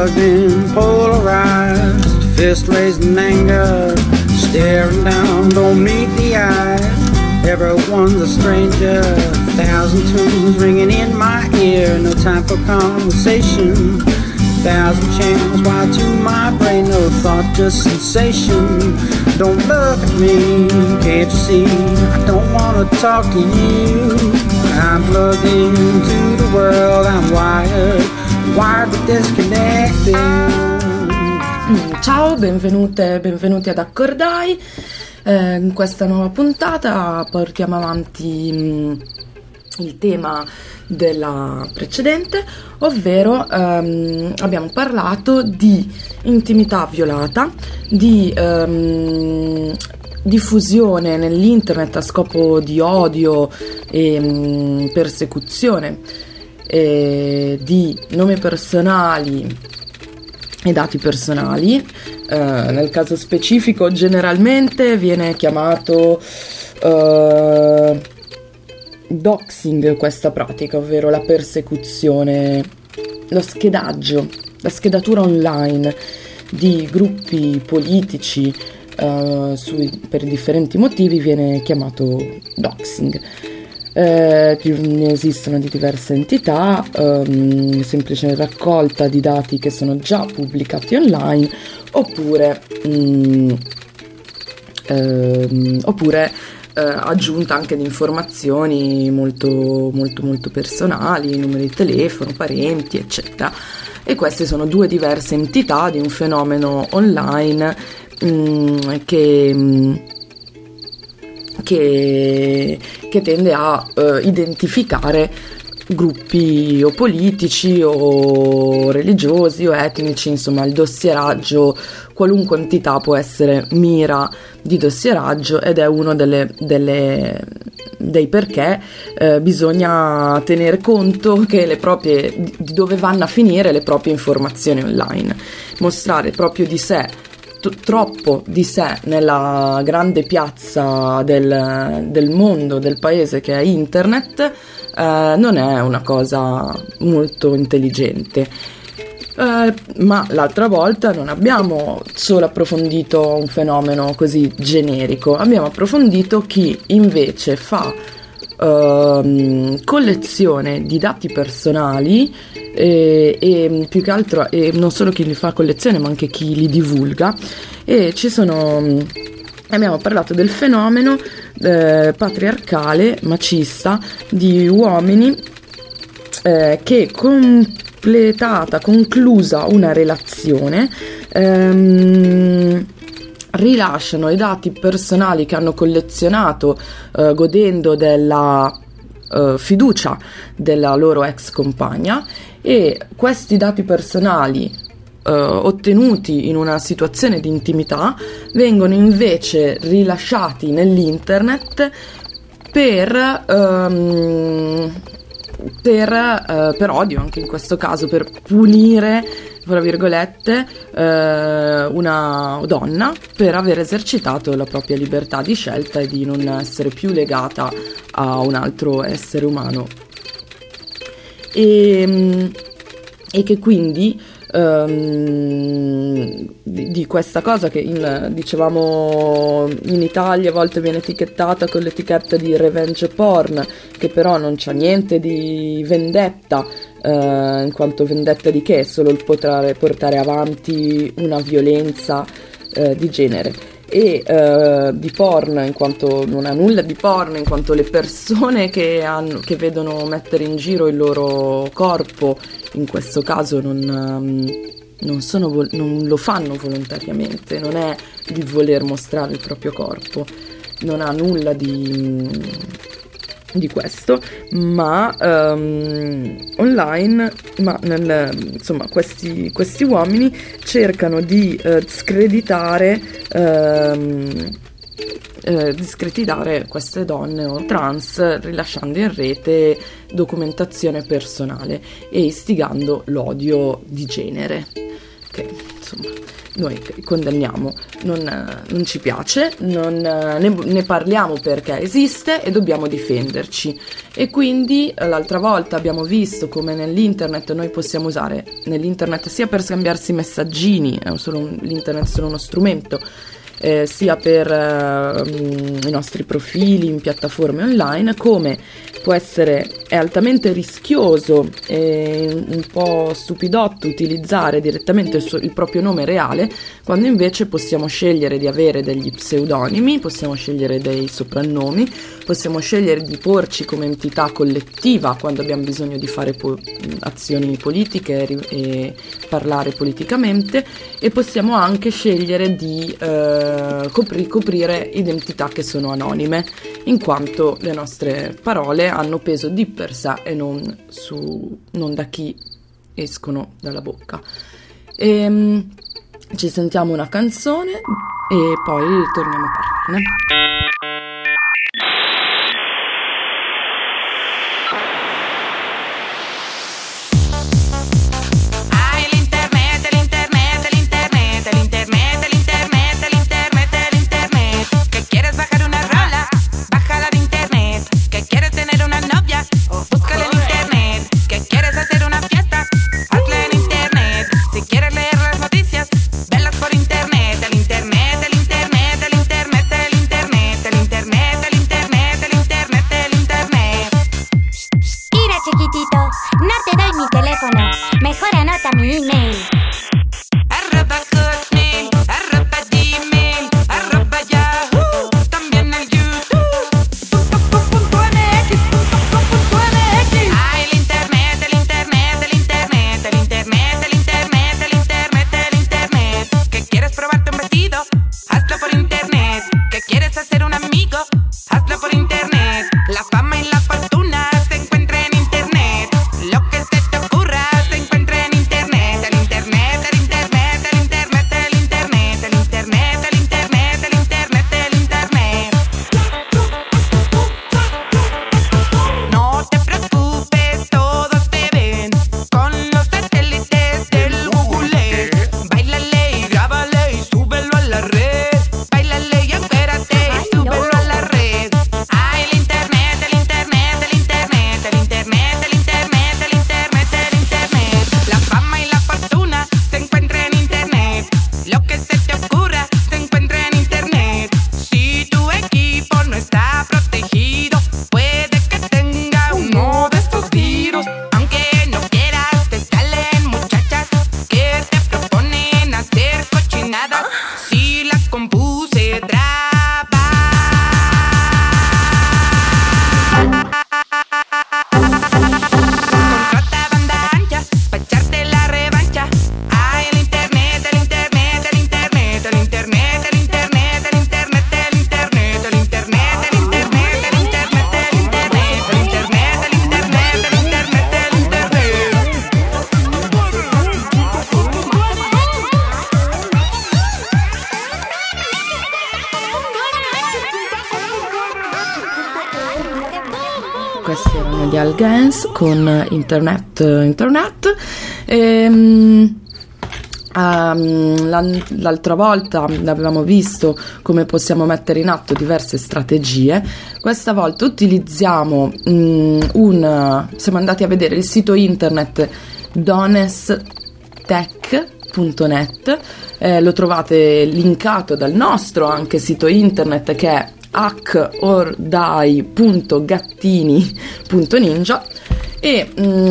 plugged in, polarized, fist raised in anger, staring down, don't meet the eyes. Everyone's a stranger, 1,000 tunes ringing in my ear, no time for conversation. 1,000 channels wired to my brain, no thought, just sensation. Don't look at me, can't you see? I don't wanna talk to you. I'm plugged into the world, I'm wired but disconnected. Ciao, benvenuti ad Accordai. In questa nuova puntata portiamo avanti il tema della precedente, ovvero abbiamo parlato di intimità violata, di diffusione nell'internet a scopo di odio e persecuzione, di nomi personali e dati personali. Nel caso specifico generalmente viene chiamato doxing questa pratica, ovvero la persecuzione, lo schedaggio, la schedatura online di gruppi politici per differenti motivi viene chiamato doxing. Ne esistono di diverse entità, semplice raccolta di dati che sono già pubblicati online, oppure aggiunta anche di informazioni molto personali, numeri di telefono, parenti, eccetera. E queste sono due diverse entità di un fenomeno online che tende a identificare gruppi o politici o religiosi o etnici, insomma il dossieraggio, qualunque entità può essere mira di dossieraggio, ed è uno dei perché bisogna tenere conto che di dove vanno a finire le proprie informazioni online. Mostrare proprio di sé, troppo di sé nella grande piazza del mondo, del paese che è internet, non è una cosa molto intelligente. Ma l'altra volta non abbiamo solo approfondito un fenomeno così generico, abbiamo approfondito chi invece fa collezione di dati personali e più che altro, e non solo chi li fa collezione ma anche chi li divulga. E abbiamo parlato del fenomeno patriarcale, macista, di uomini che conclusa una relazione, rilasciano i dati personali che hanno collezionato godendo della fiducia della loro ex compagna, e questi dati personali ottenuti in una situazione di intimità vengono invece rilasciati nell'internet per odio, anche in questo caso per punire, tra virgolette, una donna per aver esercitato la propria libertà di scelta e di non essere più legata a un altro essere umano, e che quindi di questa cosa che dicevamo in Italia a volte viene etichettata con l'etichetta di revenge porn, che però non c'ha niente di vendetta, in quanto vendetta di che? Solo il portare avanti una violenza di genere, e di porn, in quanto non ha nulla di porn, in quanto le persone che vedono mettere in giro il loro corpo, in questo caso non lo fanno volontariamente, non è di voler mostrare il proprio corpo, non ha nulla di questo, ma online, insomma questi uomini cercano di discreditare queste donne o trans, rilasciando in rete documentazione personale e istigando l'odio di genere, che insomma noi condanniamo, non ci piace, ne parliamo perché esiste e dobbiamo difenderci. E quindi l'altra volta abbiamo visto come nell'internet noi possiamo usare nell'internet sia per scambiarsi messaggini, l'internet è solo uno strumento, sia per i nostri profili in piattaforme online, come è altamente rischioso e un po' stupidotto utilizzare direttamente il proprio nome reale, quando invece possiamo scegliere di avere degli pseudonimi, possiamo scegliere dei soprannomi, possiamo scegliere di porci come entità collettiva quando abbiamo bisogno di fare azioni politiche e parlare politicamente, e possiamo anche scegliere di coprire identità che sono anonime, in quanto le nostre parole hanno peso di per sé e non da chi escono dalla bocca. Ci sentiamo una canzone e poi torniamo a parlarne. Questi erano gli Algens con Internet. L'altra volta avevamo visto come possiamo mettere in atto diverse strategie. Questa volta utilizziamo siamo andati a vedere il sito internet donestech.net, lo trovate linkato dal nostro anche sito internet, che è hackordai.gattini.ninja, e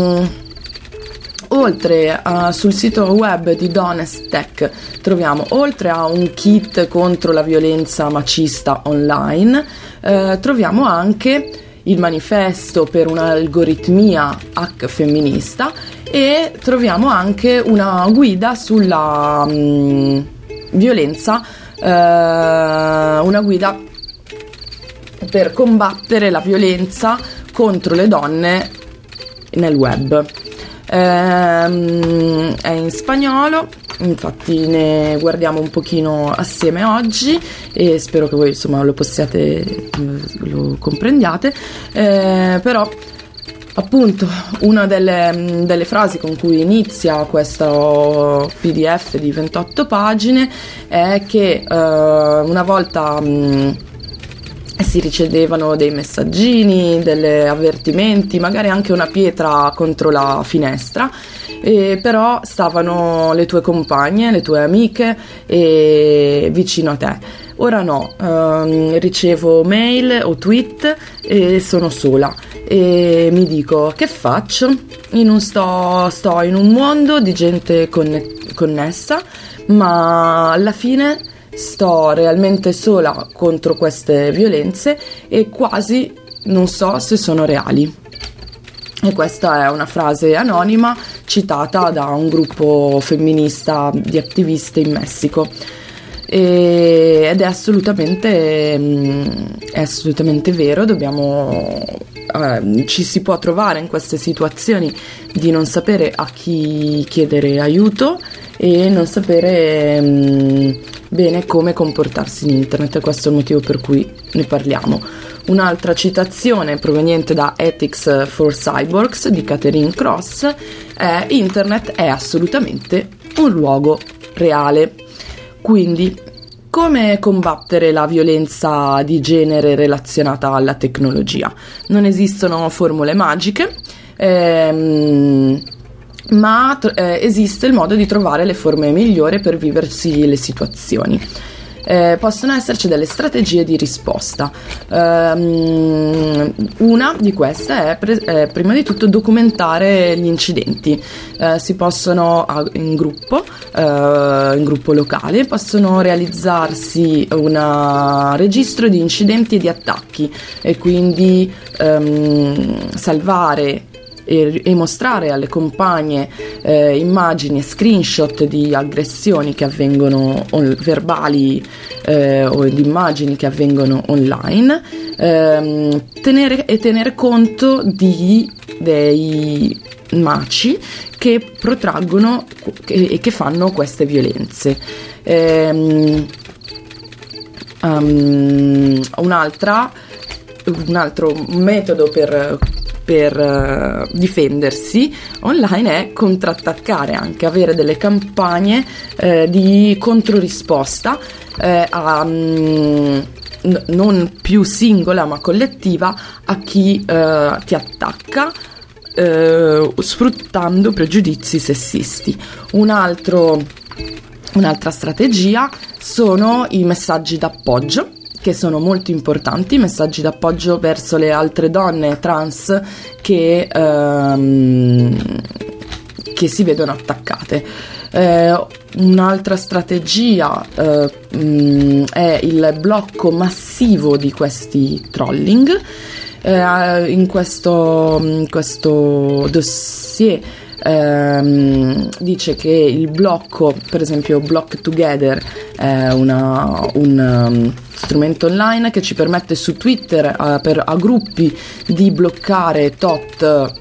oltre sul sito web di Donest Tech troviamo, oltre a un kit contro la violenza macista online, troviamo anche il manifesto per un'algoritmia hack femminista, e troviamo anche una guida sulla violenza, una guida per combattere la violenza contro le donne nel web. È in spagnolo, infatti ne guardiamo un pochino assieme oggi e spero che voi insomma lo comprendiate, però Appunto, una delle frasi con cui inizia questo PDF di 28 pagine è che una volta si ricevevano dei messaggini, degli avvertimenti, magari anche una pietra contro la finestra, però stavano le tue compagne, le tue amiche vicino a te. Ora no, ricevo mail o tweet e sono sola e mi dico: che faccio? Sto in un mondo di gente connessa, ma alla fine sto realmente sola contro queste violenze e quasi non so se sono reali. E questa è una frase anonima citata da un gruppo femminista di attiviste in Messico. Ed è assolutamente vero. Ci si può trovare in queste situazioni di non sapere a chi chiedere aiuto e non sapere bene come comportarsi in internet, e questo è il motivo per cui ne parliamo. Un'altra citazione proveniente da Ethics for Cyborgs di Catherine Cross è: internet è assolutamente un luogo reale. Quindi, come combattere la violenza di genere relazionata alla tecnologia? Non esistono formule magiche, ma esiste il modo di trovare le forme migliori per viversi le situazioni. Possono esserci delle strategie di risposta. Una di queste è prima di tutto documentare gli incidenti. Si possono in gruppo locale possono realizzarsi un registro di incidenti e di attacchi, e quindi salvare e mostrare alle compagne immagini e screenshot di aggressioni che avvengono verbali o di immagini che avvengono online, tenere conto dei maci che protraggono e che fanno queste violenze. Un altro metodo per difendersi online è contrattaccare, anche avere delle campagne di controrisposta non più singola ma collettiva a chi ti attacca, sfruttando pregiudizi sessisti. Un'altra strategia sono i messaggi d'appoggio, che sono molto importanti, messaggi d'appoggio verso le altre donne trans che si vedono attaccate. Un'altra strategia è il blocco massivo di questi trolling. In questo dossier dice che il blocco, per esempio Block Together, è un strumento online che ci permette su Twitter a gruppi di bloccare tot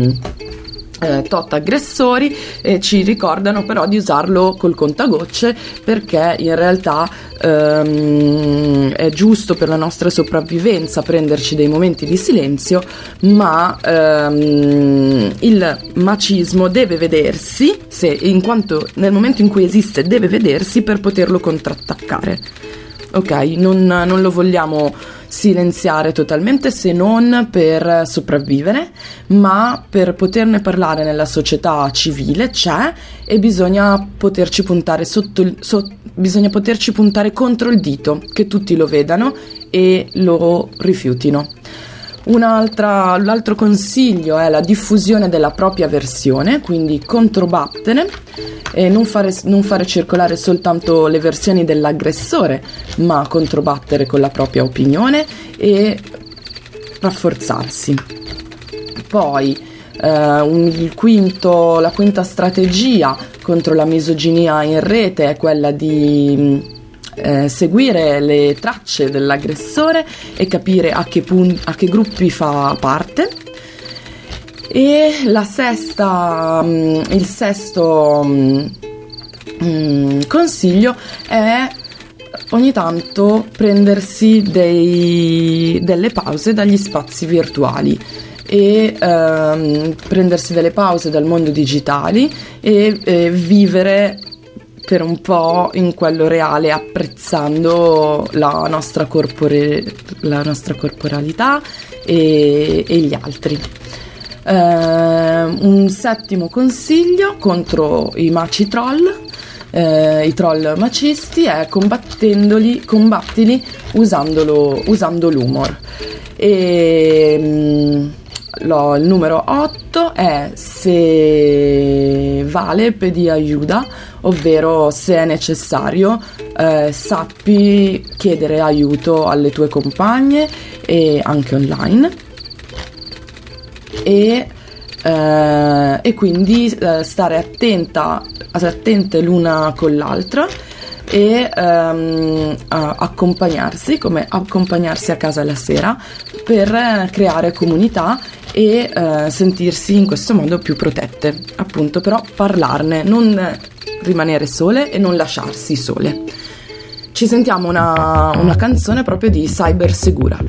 aggressori, e ci ricordano però di usarlo col contagocce, perché in realtà è giusto per la nostra sopravvivenza prenderci dei momenti di silenzio, ma il macismo deve vedersi, in quanto nel momento in cui esiste deve vedersi per poterlo contrattaccare. Ok, non lo vogliamo silenziare totalmente, se non per sopravvivere, ma per poterne parlare nella società civile c'è, e bisogna poterci puntare bisogna poterci puntare contro il dito, che tutti lo vedano e lo rifiutino. L'altro consiglio è la diffusione della propria versione, quindi controbattere e non fare circolare soltanto le versioni dell'aggressore, ma controbattere con la propria opinione e rafforzarsi. Poi la quinta strategia contro la misoginia in rete è quella di seguire le tracce dell'aggressore e capire a che gruppi fa parte. E il sesto consiglio è ogni tanto prendersi delle pause dagli spazi virtuali. e prendersi delle pause dal mondo digitali e vivere per un po' in quello reale, apprezzando la nostra corporalità e gli altri. Un settimo consiglio contro i maci troll, i troll macisti, è combattili usando l'humor. E il numero 8 è se vale pedi aiuta, ovvero se è necessario sappi chiedere aiuto alle tue compagne e anche online, e quindi stare attente l'una con l'altra e accompagnarsi, come accompagnarsi a casa la sera, per creare comunità e sentirsi in questo modo più protette, appunto. Però parlarne, non rimanere sole e non lasciarsi sole. Ci sentiamo una canzone proprio di Cybersegura.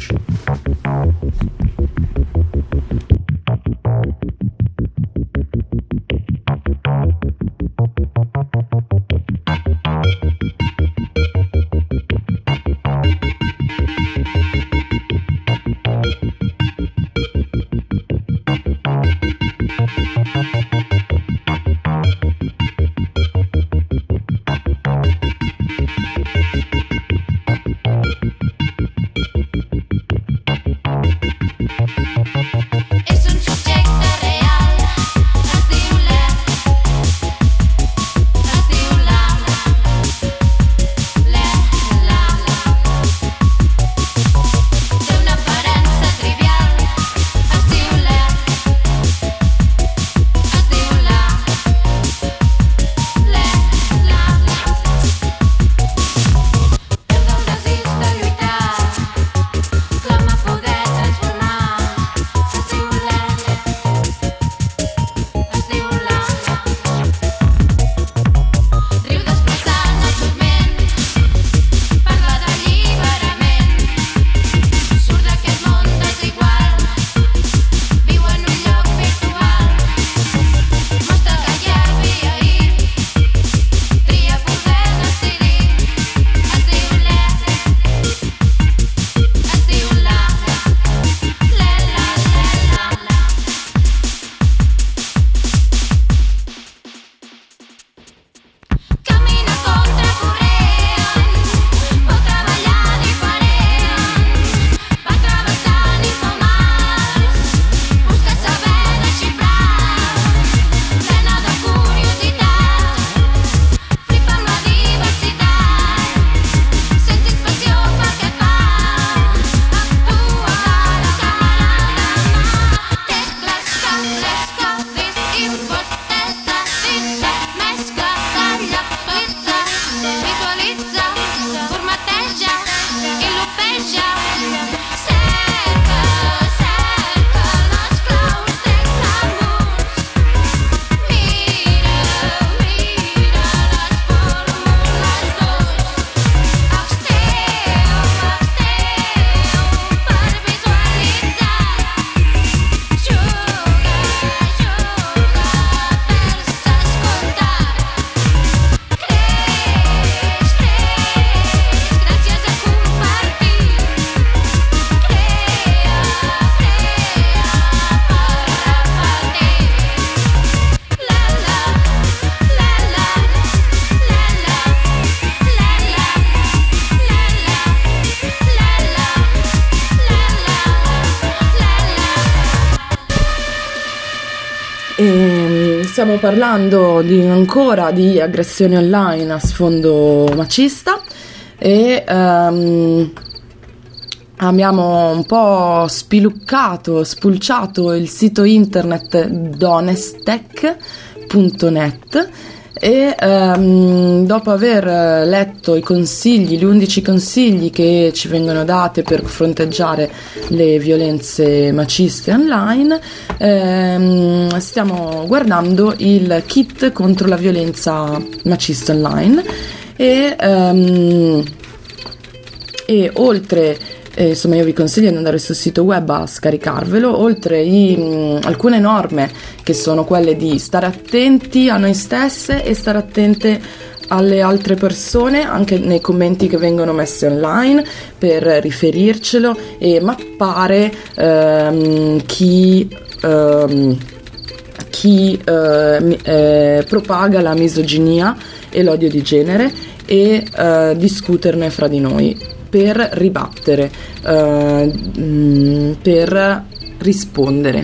Stiamo parlando ancora di aggressioni online a sfondo macista e abbiamo un po' spulciato il sito internet donestech.net e dopo aver letto i consigli, gli 11 consigli che ci vengono dati per fronteggiare le violenze maciste online, stiamo guardando il kit contro la violenza macista online e oltre E, insomma, io vi consiglio di andare sul sito web a scaricarvelo, oltre alcune norme che sono quelle di stare attenti a noi stesse e stare attente alle altre persone anche nei commenti che vengono messi online, per riferircelo e mappare chi propaga la misoginia e l'odio di genere, e discuterne fra di noi per ribattere, per rispondere,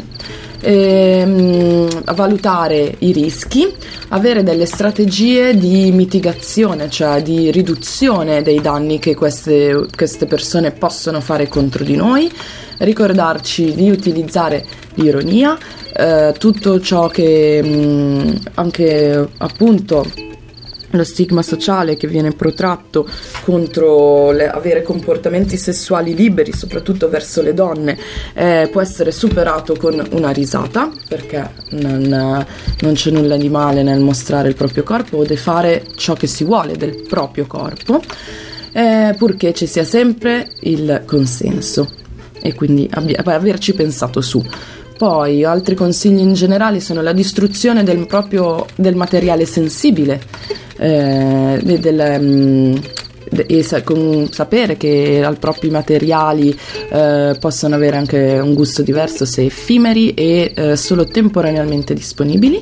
a valutare i rischi, avere delle strategie di mitigazione, cioè di riduzione dei danni che queste persone possono fare contro di noi, ricordarci di utilizzare l'ironia, tutto ciò che anche appunto lo stigma sociale che viene protratto contro avere comportamenti sessuali liberi, soprattutto verso le donne, può essere superato con una risata, perché non c'è nulla di male nel mostrare il proprio corpo o di fare ciò che si vuole del proprio corpo, purché ci sia sempre il consenso e quindi averci pensato su. Poi altri consigli in generale sono la distruzione del materiale sensibile, sapere che i propri materiali possono avere anche un gusto diverso se effimeri e solo temporaneamente disponibili,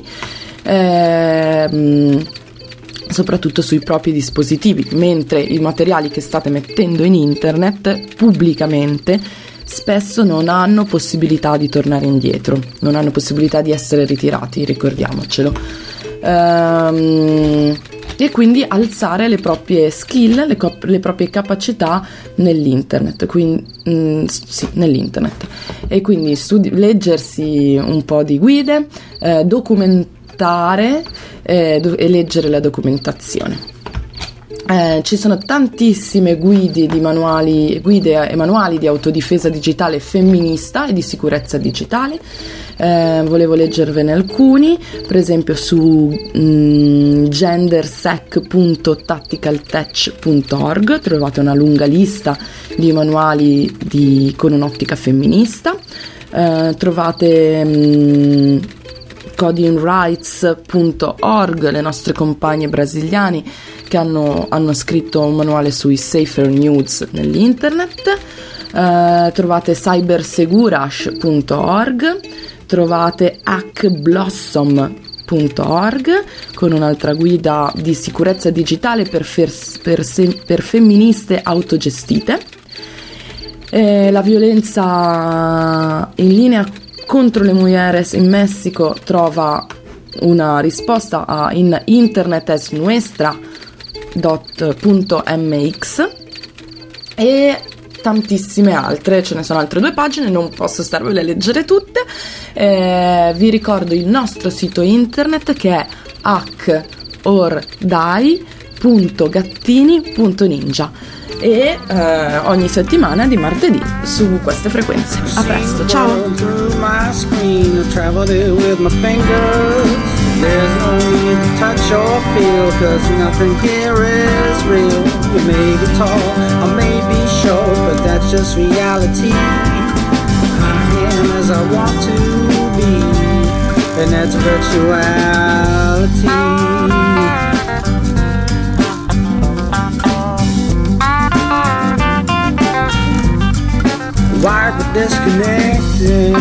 soprattutto sui propri dispositivi, mentre i materiali che state mettendo in internet pubblicamente spesso non hanno possibilità di tornare indietro, non hanno possibilità di essere ritirati, ricordiamocelo. E quindi alzare le proprie skill, le proprie capacità nell'internet, nell'internet. E quindi leggersi un po' di guide, documentare e leggere la documentazione. Ci sono tantissime guide e manuali di autodifesa digitale femminista e di sicurezza digitale. Volevo leggervene alcuni, per esempio su gendersec.tacticaltech.org trovate una lunga lista di manuali con un'ottica femminista. Trovate codingrights.org, le nostre compagne brasiliane che hanno scritto un manuale sui safer news nell'internet. Trovate cybersegurash.org, trovate hackblossom.org con un'altra guida di sicurezza digitale per femministe autogestite. La violenza in linea contro le mujeres in Messico trova una risposta in internetesnuestra.mx e tantissime altre, ce ne sono altre 2 pagine, non posso starvele a leggere tutte. Vi ricordo il nostro sito internet che è hackordai.gattini.ninja e ogni settimana di martedì su queste frequenze. A presto, ciao! There's no need to touch or feel, 'cause nothing here is real. You may be tall, I may be short, but that's just reality. I am as I want to be, and that's virtuality. Wired but disconnected.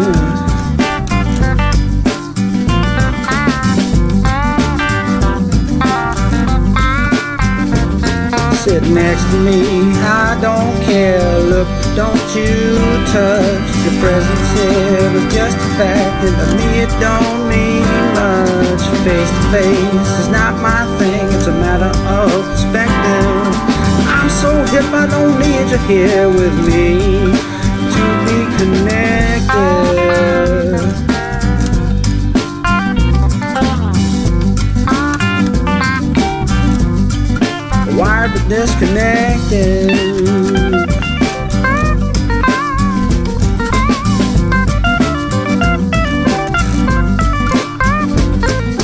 Sit next to me, I don't care. Look, don't you touch. Your presence here is just a fact, and to me it don't mean much. Face to face is not my thing, it's a matter of perspective. I'm so hip, I don't need you here with me to be connected. Wired but disconnected.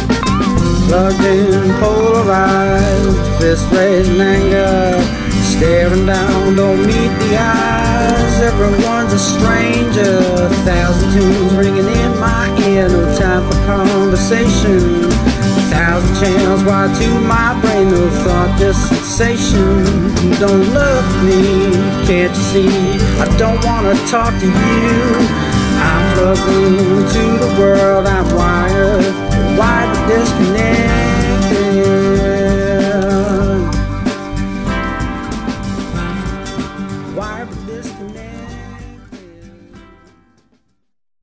Plugged in, polarized, fist raised in anger, staring down, don't meet the eyes. Everyone's a stranger, 1,000 tunes ringing in my ear. No time for conversation, 1,000 channels wired to my brain. No thought, just sensation. Don't look at me, can't you see? I don't wanna talk to you. I'm plugged into the world, I'm wired